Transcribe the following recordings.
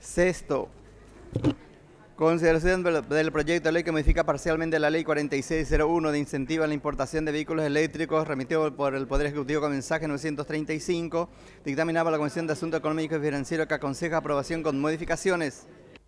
Sexto, consideración del proyecto de ley que modifica parcialmente la ley 4601 de incentivo a la importación de vehículos eléctricos, remitido por el Poder Ejecutivo con mensaje 935, dictaminado por la Comisión de Asuntos Económicos y Financieros, que aconseja aprobación con modificaciones.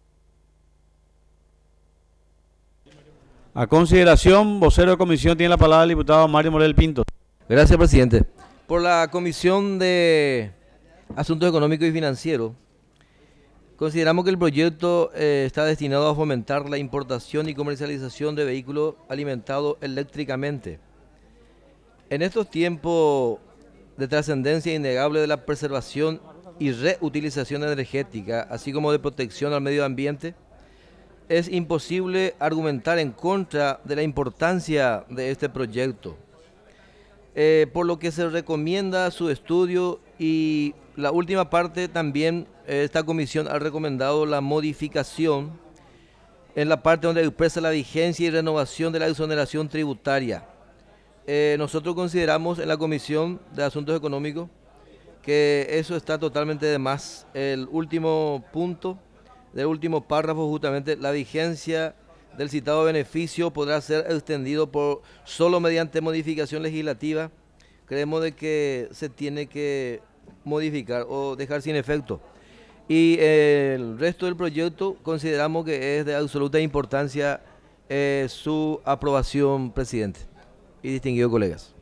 A consideración, vocero de comisión, tiene la palabra el diputado Mario Morel Pinto. Gracias, presidente. Por la Comisión de Asuntos Económicos y Financieros, consideramos que el proyecto está destinado a fomentar la importación y comercialización de vehículos alimentados eléctricamente. En estos tiempos de trascendencia innegable de la preservación y reutilización energética, así como de protección al medio ambiente, es imposible argumentar en contra de la importancia de este proyecto, por lo que se recomienda su estudio, y la última parte también, esta comisión ha recomendado la modificación en la parte donde expresa la vigencia y renovación de la exoneración tributaria. Nosotros consideramos en la Comisión de Asuntos Económicos que eso está totalmente de más. El último punto del último párrafo, justamente, la vigencia del citado beneficio podrá ser extendido por solo mediante modificación legislativa. Creemos de que se tiene que modificar o dejar sin efecto. Y el resto del proyecto consideramos que es de absoluta importancia su aprobación, presidente y distinguidos colegas.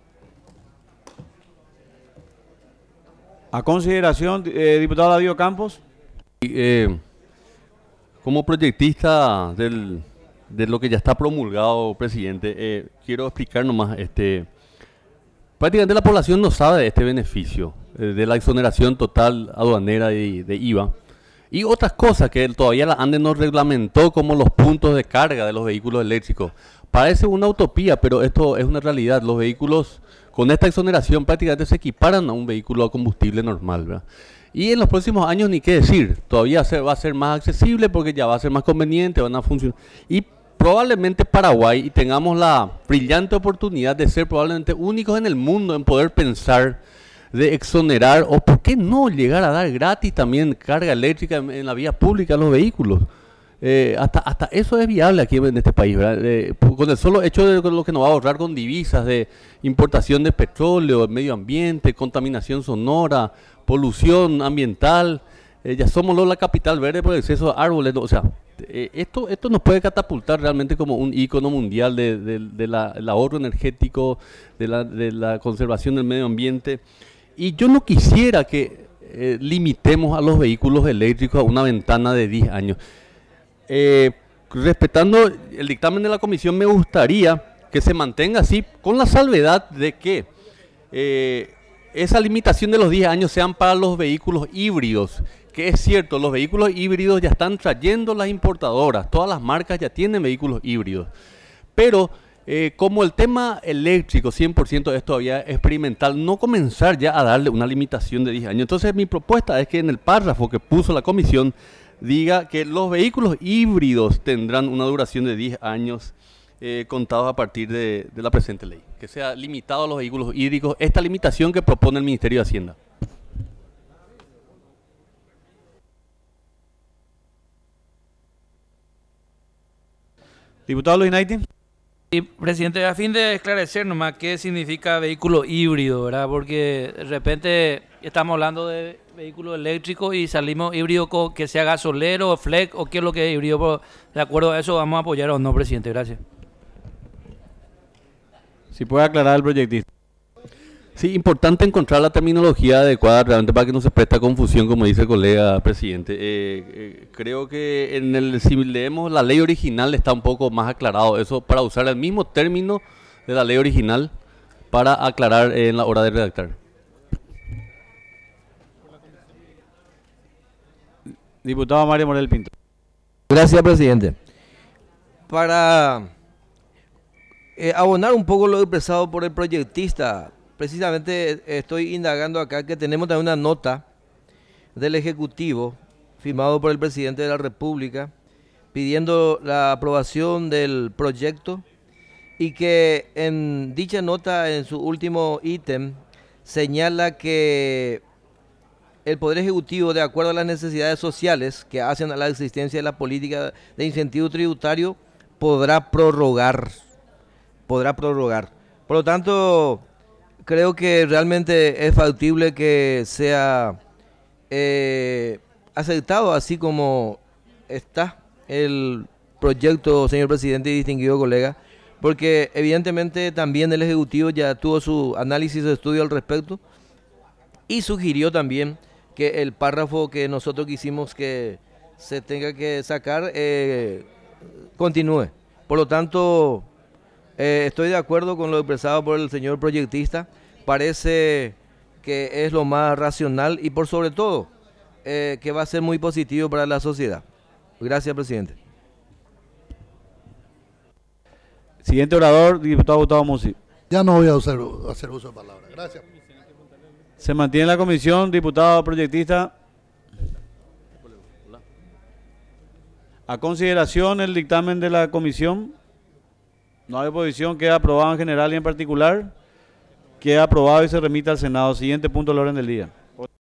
A consideración, diputado Darío Campos. Como proyectista de lo que ya está promulgado, presidente, quiero explicar nomás, prácticamente la población no sabe de este beneficio, de la exoneración total aduanera de IVA, y otras cosas que todavía la ANDE no reglamentó, como los puntos de carga de los vehículos eléctricos. Parece una utopía, pero esto es una realidad. Los vehículos con esta exoneración prácticamente se equiparan a un vehículo a combustible normal, ¿verdad? Y en los próximos años ni qué decir, todavía va a ser más accesible porque ya va a ser más conveniente, van a funcionar. Y probablemente Paraguay, y tengamos la brillante oportunidad de ser probablemente únicos en el mundo en poder pensar de exonerar, o por qué no llegar a dar gratis también carga eléctrica en la vía pública a los vehículos. Hasta eso es viable aquí en este país, ¿verdad? Con el solo hecho de lo que nos va a ahorrar con divisas de importación de petróleo, medio ambiente, contaminación sonora, polución ambiental, ya somos la capital verde por el exceso de árboles, ¿no? O sea, esto nos puede catapultar realmente como un ícono mundial del ahorro energético, de la conservación del medio ambiente. Y yo no quisiera que limitemos a los vehículos eléctricos a una ventana de 10 años. Respetando el dictamen de la comisión, me gustaría que se mantenga así, con la salvedad de que esa limitación de los 10 años sean para los vehículos híbridos, que es cierto, los vehículos híbridos ya están trayendo las importadoras, todas las marcas ya tienen vehículos híbridos, pero como el tema eléctrico 100% es todavía experimental, no comenzar ya a darle una limitación de 10 años. Entonces mi propuesta es que en el párrafo que puso la comisión diga que los vehículos híbridos tendrán una duración de 10 años contados a partir de la presente ley, que sea limitado a los vehículos hídricos, esta limitación que propone el Ministerio de Hacienda. Diputado Luis Naiti. Y, presidente, a fin de esclarecer nomás qué significa vehículo híbrido, ¿verdad? Porque de repente estamos hablando de vehículo eléctrico y salimos híbrido que sea gasolero, flex, o qué es lo que es híbrido. Pero de acuerdo a eso, ¿vamos a apoyar o no, presidente? Gracias. Si puede aclarar el proyectista. Sí, importante encontrar la terminología adecuada realmente para que no se preste confusión, como dice el colega presidente. Creo que si leemos la ley original está un poco más aclarado eso, para usar el mismo término de la ley original para aclarar en la hora de redactar. Diputado Mario Morel Pinto. Gracias, presidente. Para abonar un poco lo expresado por el proyectista, precisamente estoy indagando acá que tenemos también una nota del Ejecutivo firmado por el presidente de la República pidiendo la aprobación del proyecto, y que en dicha nota, en su último ítem, señala que el Poder Ejecutivo, de acuerdo a las necesidades sociales que hacen a la existencia de la política de incentivo tributario, podrá prorrogar. Por lo tanto, creo que realmente es factible que sea aceptado así como está el proyecto, señor presidente y distinguido colega, porque evidentemente también el Ejecutivo ya tuvo su análisis de estudio al respecto y sugirió también que el párrafo que nosotros quisimos que se tenga que sacar continúe. Por lo tanto, estoy de acuerdo con lo expresado por el señor proyectista. Parece que es lo más racional y por sobre todo que va a ser muy positivo para la sociedad. Gracias, presidente. Siguiente orador, diputado Gustavo Musi. Ya no voy a hacer uso de palabras. Gracias. Se mantiene la comisión, diputado proyectista. A consideración el dictamen de la comisión. No hay oposición, queda aprobado en general y en particular. Queda aprobado y se remite al Senado. Siguiente punto del orden del día.